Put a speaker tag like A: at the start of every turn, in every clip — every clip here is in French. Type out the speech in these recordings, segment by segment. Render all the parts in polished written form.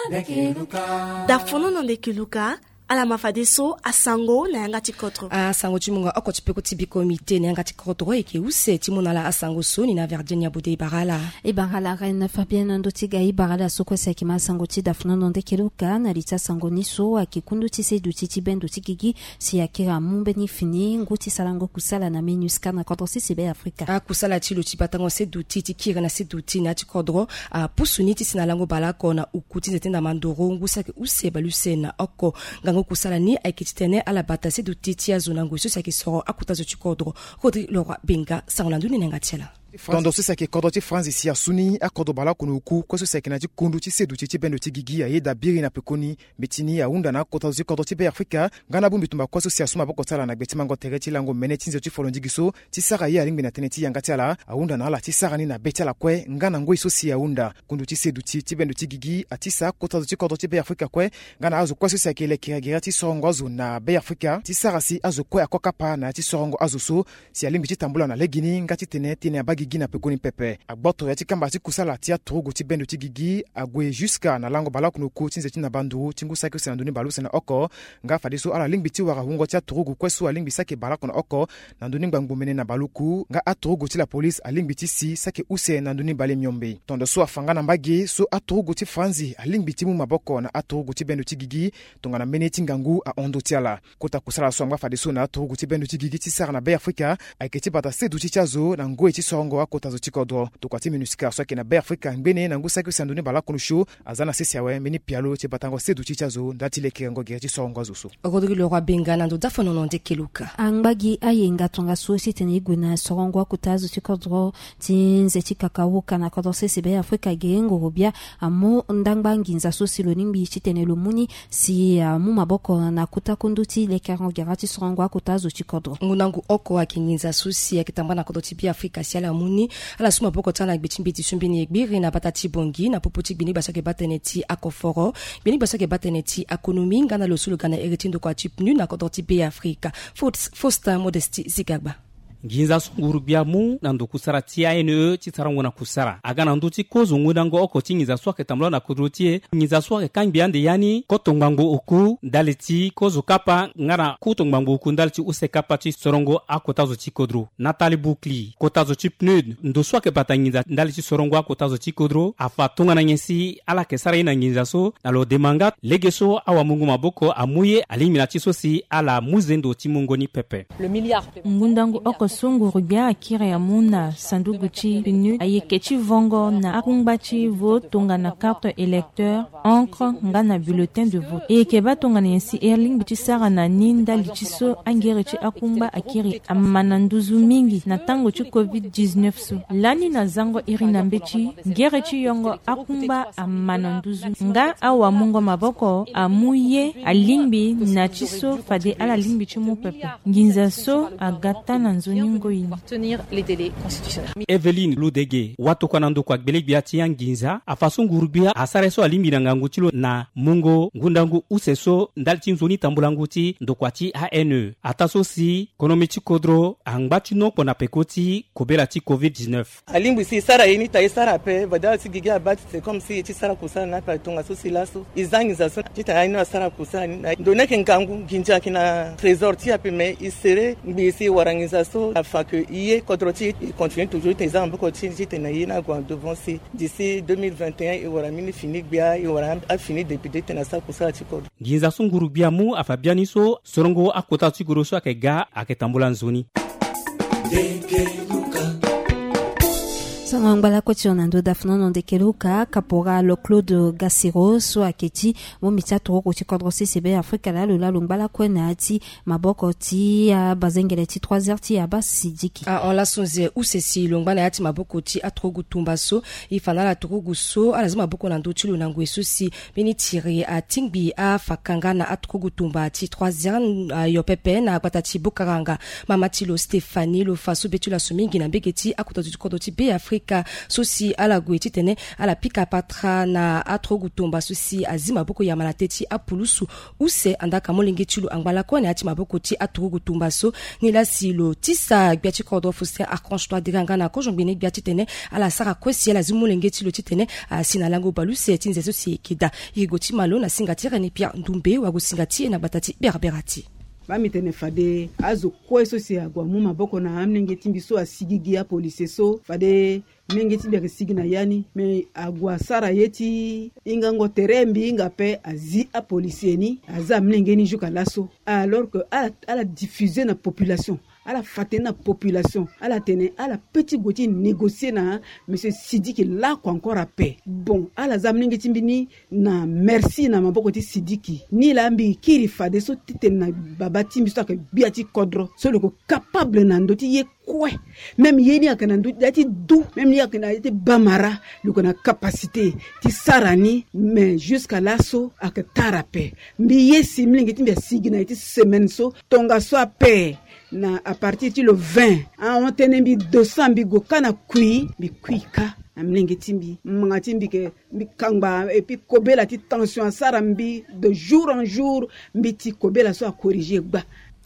A: dafono de kiluka ala mafadiso asango na yanga tikotro
B: asango chimunga oko chipeko tibiko mite na yanga tikotro eke use timunala asango soni na Virginia Bude Barala
C: reine Fabienne Ndotiga Barala soko sekima asango ti dafono de kiluka na lita sango niso akikundu tise du titi bendo tikigi si akira mumbeni fini nguti salango kusala na menuska na kodrosi sibe Afrika
B: kusala ti lo tibatango se du titi kira na se du ti na tikodro pusuni ti sinalango balako na ukuti zetenda mandoro ngusa ke use balusena oko kusala ni aikitene ala batase du titi ya zonango so ki soro akutazo chikodro Rodri Leroy Benga sangolandu ni ngatiela
D: Tondo sisa ke kodoti France isi asuni akodo bala kunuku kweso sekina kundu ti sedu ti bendo ti gigi ya da biri na pekoni betini ya unda na kotazo kodoti be Afrika ngana bumbi tumba kweso si asuma boko tala na betima ngo tereti lango meneti nzo ti folonji giso ti sara ya lingbe na teneti ya ngatiala aunda na ala ti sara ni na betala kwe ngana ngo iso si ya unda kundu ti sedu ti bendo ti gigi atisa kotazo kodoti be Afrika kwe ngana azo kweso sekele kiragira ti sorongo azo na be Afrika ti sara si azo kwe akokapa na ti sorongo azo so si alimbi ti tambula na legini ngati teneti na gigi na pekoni pepe agboto ya tikamba ti kusala tia trogo ti bendo ti gigi agwe jusqu'à na lango bala kuno ko tinze ti na bandu tingu sake se nduni balu se na oko nga fadiso ala lingbi ti wara hungo tia trogo kwesu alingbi sake bala kuno oko na nduni ngbangu mene na baluku nga atrogo ti la police alingbi ti si sake use na nduni bale myombe tondo so afanga na mbagi so atrogo ti franzi alingbi ti mu maboko na atrogo ti bendo ti gigi tonga na mene ti ngangu a ondo tiala kota kusala so nga fadiso na atrogo ti bendo ti gigi ti sara na be Afrika aiketi bata sedu ti chazo na ngoe ti sorongo kotazo tikodro tokwati minuska so kena be Afrika ngene na ngusa ke sanduni bala kono show azana sesiawe meni pialo ti batango sedu ti chazo ndati leke ngo gere ti sorongo azuso
B: Rodri Leroy Benga na ndo dafono no ndekeluka
C: angbagi ayenga tonga so sitene iguna sorongo kotazo tikodro tinze ti kakao kana kodro se be Afrika gengo robia amo ndangbangi nza so silonimbi chitene lomuni si mu maboko na kutakunduti leke ngo gere ti sorongo kotazo tikodro
B: ngunangu oko akinginza so si akitamba na kodro ti bi Afrika siala muni ala suma boko tala gbichimbiti sumbini egbiri na batati bongi na popoti gbini basake bateneti akoforo gbini basake bateneti akonomi ngana losulu gana eretindo kwa chipnu na kodoti be Afrika Fosta Modesti Zigagba
E: nginza sunguru biamu nando kusara TINE chitarango na kusara aga nando ti kozo ngudango oko tingiza swake tamlo na kudrotie ngiza swake kangbiande yani kotongbango oku daleti kozo kapa ngara kutongbango oku daleti use kapa ti sorongo akotazo ti kodro Nathalie Boucli kotazo ti pnud ndo swake batangiza daleti sorongo akotazo ti kodro afa tonga na nyesi ala kesara ina nginza so na lo demanga legeso awa mungu maboko amuye alimina ti sosi ala muzendo ti mungoni pepe
F: le milliard
G: ngundango oko sunguru bia akira ya muna sandugu chi pinu ayeketi vongo na akumbachi vote tonga na carte électeur encre nga na bulletin de vote e keba tonga na si erling biti sara na ninda lichiso angere chi akumba akiri amananduzu mingi na tango chi covid-19 so lani na zango irina mbechi ngere chi yongo akumba amananduzu nga awa mungo maboko amuye alingbi na chiso fade ala lingbi chi mu pepe nginza so agata na nzoni
F: tenir les délais constitutionnels.
E: Eveline Ludege watu kwanando kwa gbelegbia ti yanginza afaso ngurubia asareso alimbi na ngangutilo na mungo ngundangu useso ndalti nzoni tambulanguti ndokwati ANE ataso si konomichi kodro angbati no pona pekoti kobela ti covid-19
H: alimbi si sara yini ta sara pe bada ti giga bat c'est comme si ti sara kusana na pa tonga so silaso izangiza so ti ta ina sara kusana ndoneke ngangu ginja kina trésor ti apeme isere mbisi warangiza so afin que hier Kodroti continue toujours tes ambes continue na kwa devant si d'ici 2021 et aura mini fini bien et aura fini depuis tenasa kusala tikod
E: nginza sunguru biamu afabianiso sorongo akota tiguroso akega aketambula nzoni
C: Sangbala ko tionando dafno de keluka caporal Claude Gassiro so aketi mo mitatu ko ti kodro CCB Afrika la lola longbala ko na ti maboko ti bazengele ti 3h ti abasidiki
B: on la sonze ou ceci longbala ati maboko ti atrogu tumbaso ifana la trogu so alazima boko na ndo ti lo nangwe so si bini tiri a tingbi a fakanga na atrogu tumba ti 3h yo pepe na batati bokaranga mama ti lo Stéphanie lo faso betula sumingi na begeti akuta ti kodro ti be Afrika Afrika sosi ala gweti tene ala pika patra na atrogutomba sosi azima boko ya malateti apulusu use andaka molenge chulu angbala ko ne ati maboko ti atrogutomba so ni la silo tisa gbiati kodo fuster archange diranga na ko jombine gbiati tene ala sara kwesi ala zimolenge ti lo ti tene sinalango baluse tinze sosi kida igoti malo na singati ne pia ndumbe wa gusingati na batati berberati
I: bamitene fade azo kweso si agwa mu maboko na amnenge timbiso asigigi ya police so fade menge timbia kesigi na yani me agwa sara yeti ingango terembi inga pe azi a policieni aza mnenge ni juka laso alors que ala diffuser na population ala fater na population ala tene ala petit goti négocier na monsieur Sidiki là encore à paix bon ala zamningi timbini na merci na maboko ti Sidiki ni lambi kiri fade so titen na baba timbi so ka biati kodro so le capable na ndoti ye kwe même yeni akana ndoti dou même ni akana ti bamara le kona capacité ti sarani mais jusqu'à là so ak tarape mbi yesi mlingi timbi sigina ti semaine so tonga so a paix na à partir du 20 on tenembi 200 bigo kana kui ka amlenge timbi mangatimbi ke mbi kangba et puis kobela ti tension sarambi de jour en jour mbi ti kobela so a corriger gba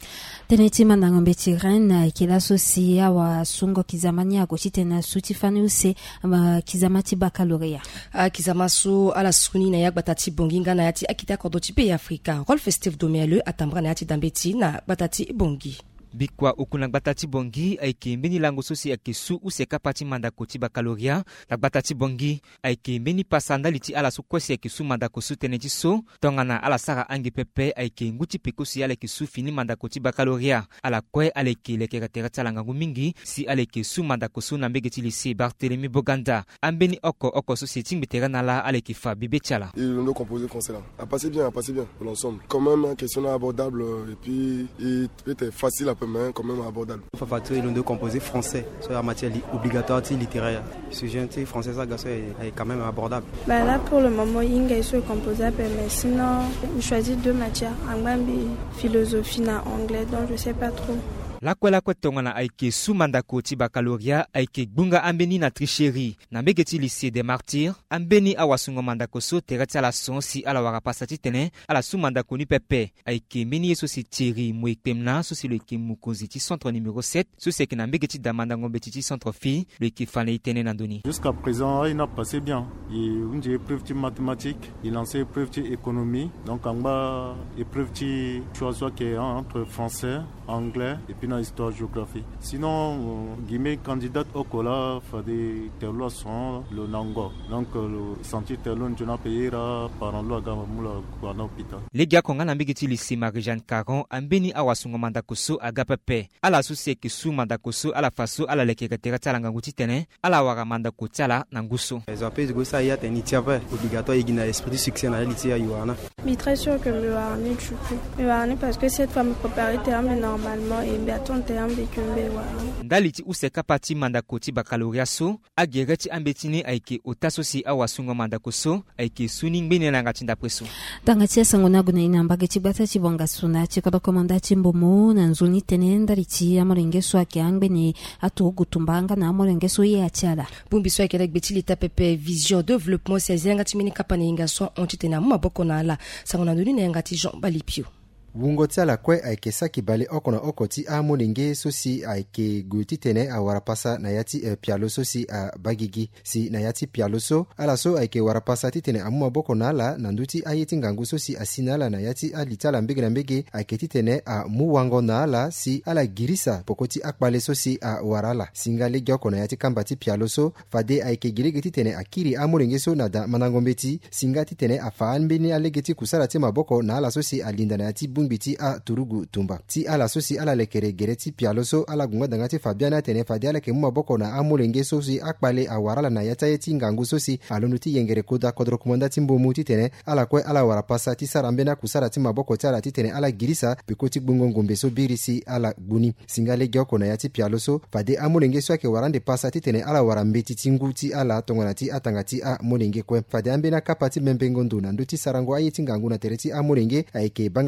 C: teneti mandango mbeti ren kila sosi wa sungo kizamani ya gochite na sutifani use kizamati baccalauréat
B: kizamasu ala suni na yak batati bonginga na yati akita kodoti pe Afrika Rolf Steve Domiale atambra na yati dambeti na batati bongi
J: bikwa ukuna batati bongi aike mbeni lango sosi akesu useka pati manda koti baccalauréat la batati bongi aike mbeni pasanda liti ala su kwesi akesu manda kosu teneti so tongana ala sara ange pepe aike nguti pekosi ala kesu fini manda koti baccalauréat ala kwe aleke lekera terata langangu mingi si aleke su manda kosu na mbegeti lycée Barthélemy Boganda ambeni oko société ngbeterana la aleke fa bibechala
K: et le composé français là a passé bien pour l'ensemble quand même une question abordable et puis il peut être facile à quand même abordable.
L: Fafato est l'un de composés français sur la matière obligatoire littéraire. Ce sujet français ça est quand même abordable.
M: Bah là pour le moment Inga est composable mais sinon je choisis deux matières, anglais philosophie na anglais donc je sais pas trop.
J: La tongana aike su mandako ti baccalauréat aike gbunga ambeni na tricherie na mbegeti lycée des martyrs ambeni awasungo mandako so terati ala son si ala warapasati tene ala su mandako ni pepe aike meni yeso si Thierry Mouekpemna so si le ke mukonzi ti centre numéro 7 so se ke na mbegeti damandango betiti centre fille le ke fane itene nandoni.
N: Jusqu'à présent il n'a passé bien. Il a épreuve de mathématiques, il lance épreuve de économie donc en bas épreuve de choix qui est entre français, anglais et puis histoire géographie. Sinon, guillemets candidate au cola fait des terlois sont le nango. Donc le sentier terlon je n'ai payé par un loi gamula pour l'hôpital.
J: Les gars qu'on a nambigiti lycée Marie-Jeanne Caron ambeni awasungo mandakoso agapepe ala susi ke su mandakoso ala faso ala lekekatera talanga nguti tene ala wara mandako tala nanguso.
L: Les appels go ça y a initiative obligatoire et gina esprit du succès na lycée ayuana.
M: Mais très sûr que me warner tu peux. Me warner parce que cette femme préparer terme normalement et ton terme de kumbewa.
J: Ndaliti useka pati mandako ti baccalauréat so agereti ambetini aike otasosi awasungo mandako so aike suning bene nanga tinda preso.
C: Tangatia sangona guna inamba ke tibata tibonga suna chikodo komanda chimbomo na nzuni tenenda riti amorenge so akiangbe ni atu gutumbanga na amorenge so ye achala.
B: Bumbi so akere betili tapepe vision développement 16 ngati mini kapane inga so ontitena maboko na ala sangona nduni na ngati Jean Balipio.
O: Wungoti ala kwe aike saki bale okona okoti a moninge sosi aike guti tene a warapasa na yati pialo sosi a bagigi si na yati pialo so ala so aike warapasa titene amuma boko na ala nanduti ayeti ngangu sosi asinala na yati alitala mbege na mbege aike titene a muwango na ala si ala girisa pokoti akbale sosi a warala singa legi okona yati kambati pialo so fade aike girege titene akiri a moninge so na da manangombeti singa titene a faanbeni alegeti kusala tema boko na ala sosi alinda na yati biti a turugu tumba ti ala sosi ala lekere gereti pialoso ala gunga dangati fabiana tene fadia leke muma boko na amulenge sosi akpale awarala na yata yeti ngangu sosi alonuti yengere koda kodro komanda timbo muti tene ala kwe ala warapasa ti sarambena kusara ti maboko ti ala ti tene ala girisa pikoti gbungo ngombe so birisi ala gbuni singale gyoko na yati pialoso fade amulenge so ake warande pasa ti tene ala warambeti tingu ti ala tongona ti atangati a mulenge kwe fade ambena kapati membengo nduna nduti sarango ayeti ngangu na tereti amulenge aike banga gigi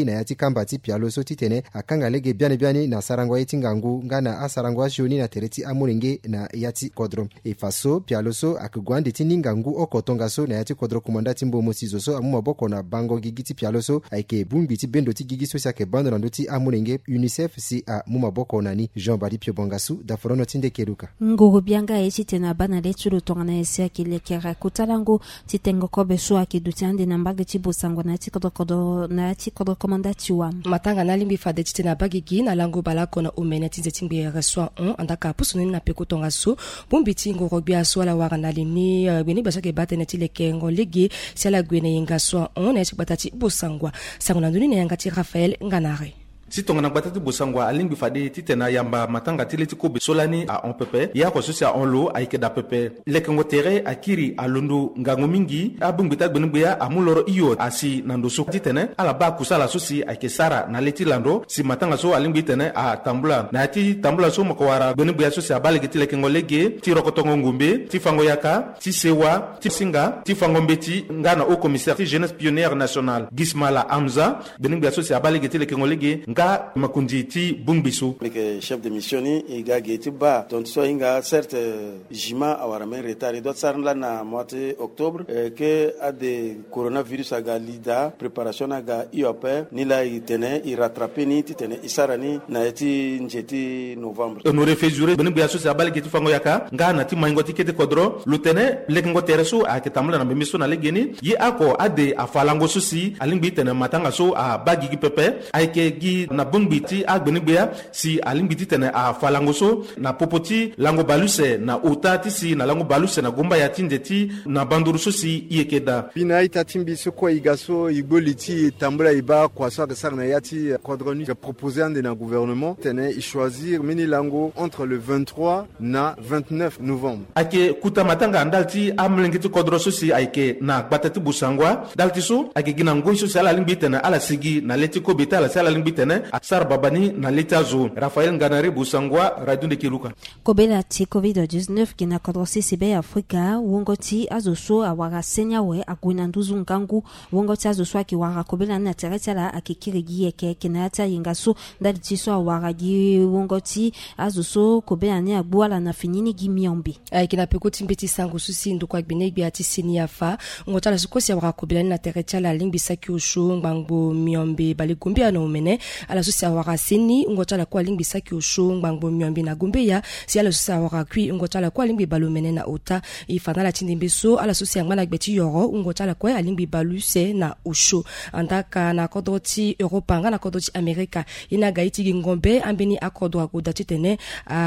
O: na yati kamba ti pialo so titene akanga lege biani na sarangwa yeti ngangu ngana asarangwa shoni na tereti amulenge na yati kodro e faso pialo so akugwandi ti ningangu okotonga so na yati kodro kumanda timbo mosizo so amu maboko na bango gigiti pialo so aike bumbi ti bendo ti gigiso sia ke bando na ndoti amulenge UNICEF si a mu maboko nani Jean Badi Pio Bongasu da forono tinde keruka
C: ngoro bianga eti tena bana letu lo tongana esia kile kera kutalango titengo kobe so akidutiande na mbage ti bosangwa na ti kodo na ti kodo komanda ti wa
B: matanga na limbi fade ti tena bagigi na lango balako na umene ti zetimbe reswa on andaka pusuni na peko tonga so bumbi ti ngoro bia so la wara na lini bini basa ke batene ti lekengo legi sala gwene yinga so on na ti batati bosangwa sangona nduni na yanga ti Raphaël Nganare
P: si tongana batati bosangwa alingi fade titena yamba matanga tileti kobe solani a on pepe ya ko sosia on lo aike da pepe lekengo tere akiri alundu ngango mingi abungbita gbenugbeya amuloro iyo asi nando so titene ala ba kusala sosi aike sara na leti lando si matanga so alingi tene a tambula na ti tambula so makowara gbenugbeya sosia balege ti lekengo lege ti rokotongo ngumbe ti fango yaka ti sewa ti singa ti fango mbeti ngana au commissaire ti jeunesse pionnière nationale Gismala Amza gbenugbeya sosia balege ti lekengo lege nga makundi ti bungbiso
Q: le chef de mission ni iga geti ba donc so inga certes jima awara men retard do sarla na mois octobre que a de coronavirus aga lida préparation aga IOP ni la itene i rattraper ni tene isarani na eti njeti novembre
P: no refejure beni biya so sabal geti fango yaka nga na ti mango ti kete kodro lutene lekengo tereso a ketamla na bemiso na legeni yi ako ade afalango susi alingbi tene matanga so a bagigi pepe aike gi na bungbiti agbenigbeya si alimbiti tene a falangoso na popoti lango baluse na utati si na lango baluse na gomba ya tindeti na banduruso si iekeda
R: bina itatimbi soko igaso igboliti tambula iba kwa so ka na yati quadroni que proposer ande na gouvernement tene i choisir mini lango entre le 23 na 29 novembre
P: ake kuta matanga andalti amlengiti quadroso si aike na batati busangwa dalti so ake gina ngoiso sala limbiti na ala sigi na leti ko betala sala limbiti na Sar Babani na letazo Raphaël Nganare Busangwa Radio de Kiruka
C: kobela ti COVID-19 kina kodrosi sibe Afrika wongoti azoso awara senya we agwina nduzu ngangu wongoti azoso akiwara kobela na teretala akikirigi yeke kinata yingaso ndali tiso awara gi wongoti azoso kobela ne agwala na finini gi miombi
B: kina pekoti mbeti sangu susi ndukwa gbene bi ati siniafa ngota la sukosi awara kobela na teretala limbi saki osho ngbango miombi bali gombi ana umene ala susi awara seni ngota la kwa limbi saki osho ngbango miombi na gombi ya si ala susi awara kwi ngota la kwa limbi balumene na ota ifana la tindimbeso ala susi ngana gbeti yoro ngota la kwa limbi baluse na osho andaka na kodoti Europa ngana kodoti Amerika ina gaiti ngombe ambeni akodo akodati tene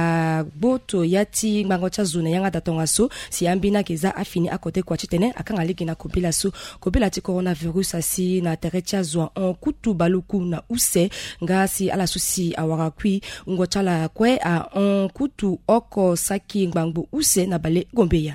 B: boto yati ngangota zone yanga datonga so si ambina keza afini akote kwa titene akanga ligi na kobila so kobila ti coronavirus asi na teretia zwa on kutu baluku na use ngasi ala susi awara kwi ngochala kwe a on kutu oko saki ngbangu use na bale gombeya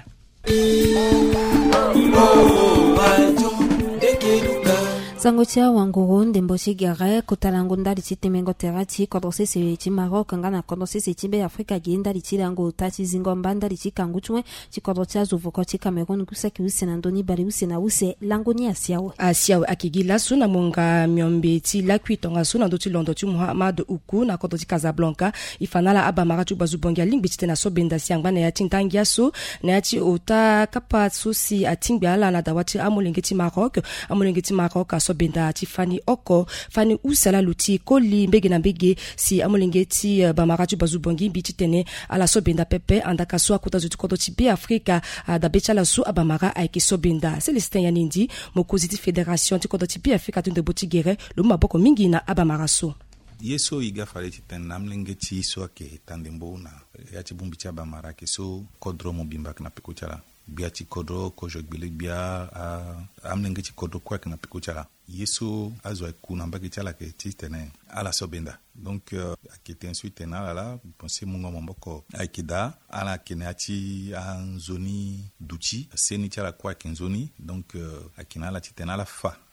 C: sangotia wanguru ndembo sigare kotalango ndali titemengo terati kodose se ti Maroc ngana kodose se ti be Afrika genda li tilango tati zingo mbanda li tikangutwe ti kodotia zovoko ti Cameroun kusaki usena ndoni bali usena use langoni asiawe
B: akigila suna monga miombe ti lakwitonga suna ndoti londo ti Muhammad Uku na kodoti Casablanca ifanala abamara tu bazubongia lingbi tena so benda siangba na yati ntangia so na yati ota kapa susi atingbi ala na dawati amulengeti Maroc so benda ti fani oko fani usala luti koli mbege na mbege si amulengeti bamaratu bazubongi biti tene ala so benda pepe andaka so akuta zuti kodo ti be Afrika da bechala so abamara aiki so benda Celestin Yanindi mokozi ti fédération ti kodo ti be Afrika tunde botigere lo maboko mingi na abamara so
S: yeso iga fale ti ten namlengeti so ake tandembo na ya ti bumbi ti abamara ke so kodro mo bimbak na pekuchala bia ti kodro ko jogbele bia amlenge ti kodro kwak na pekuchala yeso azo ku na mbaki chala ke ti tene ala so benda donc akete ensuite tena la penser mungo mboko akida ala kene ati en zoni duchi seni chala kwak en zoni donc akina la ti tena la fa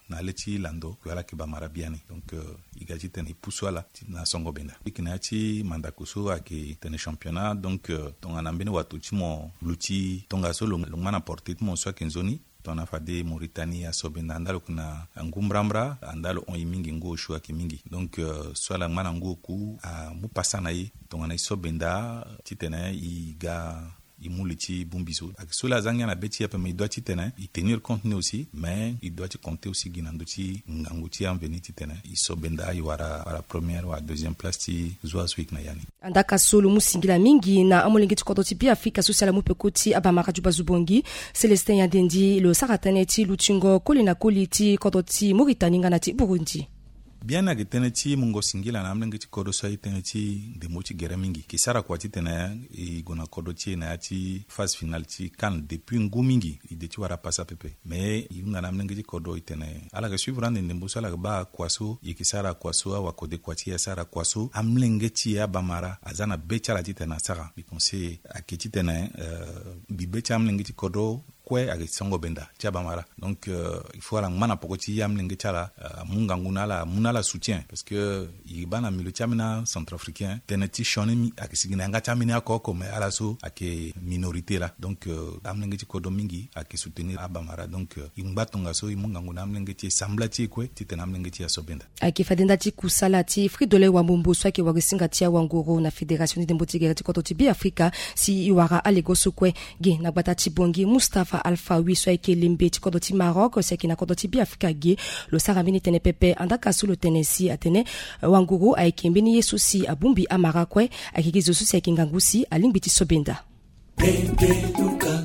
S: na leti lando wala ke ba marabiani donc igaji tene puso ala na songo benda ikina ti mandakuso ake tene championnat donc tonga na mbene watu chimo luti tonga solo ngana porter mo so kenzoni tona fade Mauritanie a sobenda andalo kuna ngumbrambra andalo on yimingi ngo shua kimingi donc swala ngana ngo ku mu pasana yi tonga na sobenda titena iga imuliti bumbiso aksola zanga na beti ape mais doit titena il tenir compte aussi mais il doit compter aussi ginandoti nganguti en venir titena isobenda iwara la première ou deuxième place ti zwa swik na yani
B: andaka solo musingila mingi na amolingi tikoto pia Afrika sociale mupekoti abamaka jubazubongi Celestin Yadendi lo sarataneti lutingo kolina koliti kodoti Mauritanie ngana ti Burundi
S: bien na teneti mungo singila na amlengi ti kodo so teneti de moti gera mingi kisara kwa ti tena gona kodo ti na ti phase finale ti kan depuis ngumingi de ti wara passa pepe mais yunga na amlengi ti kodo itene ala ga suivre ande ndembo sala ba kwaso kisara kwaso wa kode kwati ya sara kwaso amlengi ti ya bamara azana bechala ti tena sara bi conseil aketi tena bi becha amlengi ti kodo kwe avec songo benda tiaba mara donc il faut la mana pokoti yam lingi tala munga ngunala munala soutien parce que ibana milo chamina centrafricain teneti shonemi akisigina nga chamina akoko mais ala so ake minorité là donc amlingi ti kodo mingi ake soutenir abamara donc imbatonga so imunga nguna amlingi ti samblati kwe titena amlingi ti asobenda
B: ake fadenda ti kusala ti Fridolin wa Mbombo so ake wagisinga ti wangoro na fédération de mbotigera ti koto ti bi Afrika si iwara alegoso kwe ge na gbata ti bongi Mustafa Alpha wiso ake limbe ti kodo ti Maroc se ki na kodo ti bi Afrika ge lo saramini tene pepe andaka su lo Tennessee atene wanguru ake mbini yesu si abumbi amara kwe ake gizo su se ki ngangusi alingbi ti sobenda.